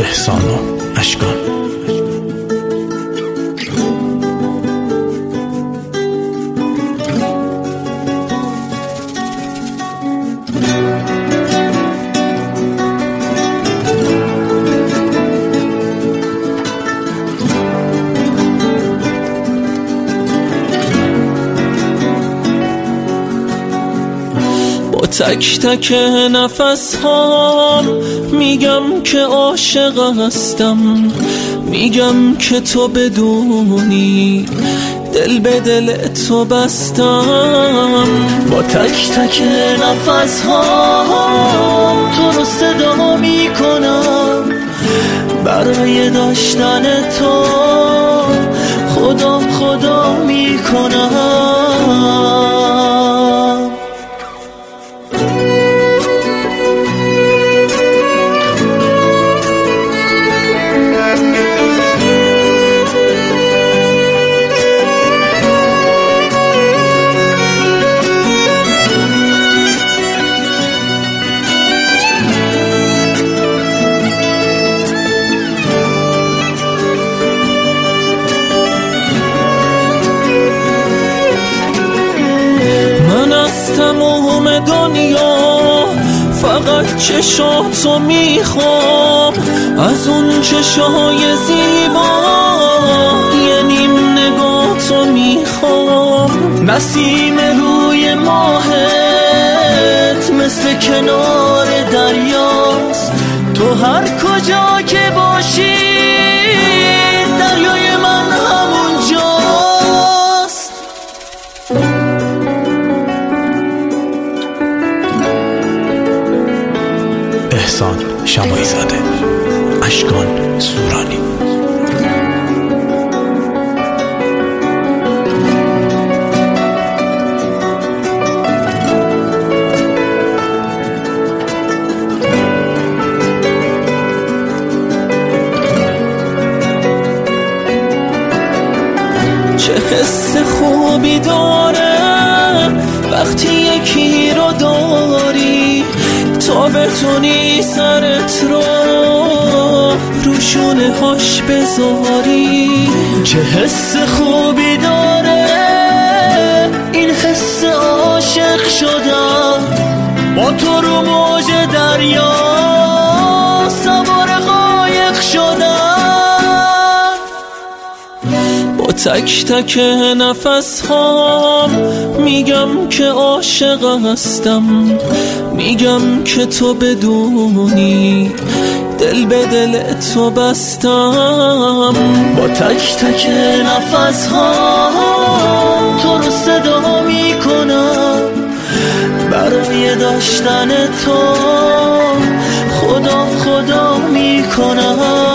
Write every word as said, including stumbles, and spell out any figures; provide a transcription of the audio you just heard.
احسان و اشکان. تک تک نفس هام میگم که عاشق هستم، میگم که تو بدونی دل به دل تو بستم. با تک تک نفس هام تو رو صدا میکنم، برای داشتن تو خدا خدا میکنم. تمام دنیا فقط چشاتو میخوام، از اون چشای زیبا یه نیم نگاهتو میخوام. نسیم روی ماهت مثل کنار دریاست، تو هر کجا که باشی دریای من همونجاست. احسان شمایی زاده، اشکان سورانی. چه حس خوبی داره وقتی یکی رو داری، تا بتونی سرت رو روشونه هاش بذاری. چه حس خوبی داره این حس عاشق شدم، با تو رو موج دریا سوار قایق شدم. با تک تک نفس هام میگم که عاشق هستم، میگم که تو بدونی دل به دل تو بستم. با تک تک نفس هام تو رو صدا میکنم، برای داشتن تو خدا خدا میکنم.